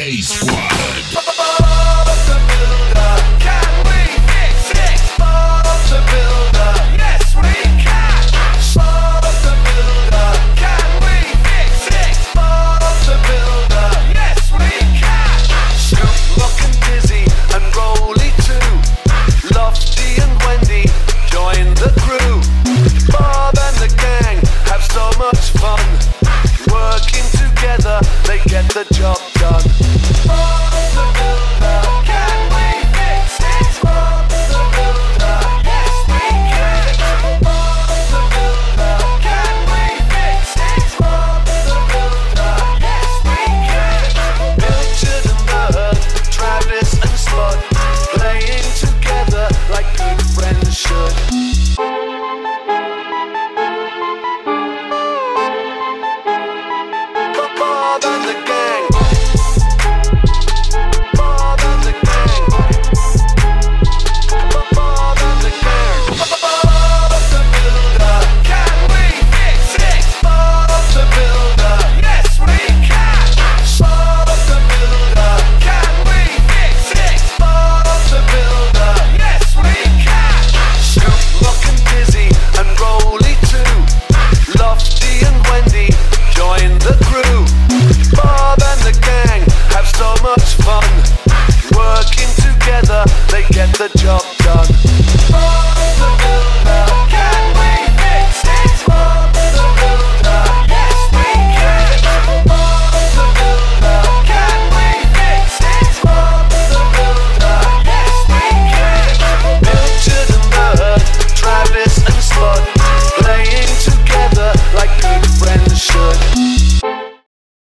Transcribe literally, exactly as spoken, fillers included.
K Squad. The job done. Bob the Builder, can we fix it? Bob the Builder, yes we can. Bob the Builder, can we fix it? Bob the Builder, yes we can. Pilchard and Bird, Travis and Spud, playing together like good friends should. Bob and the gang. Bob and the gang. Bob and the gang. Bob the Builder, can we fix it? Bob the Builder, yes we can. Bob the Builder, can we fix it? Bob the Builder, yes we can. Scoop, Lock and Dizzy and Rolly too. Lofty and Wendy join the crew. Bob and the gang have so much fun. Working together, they get the job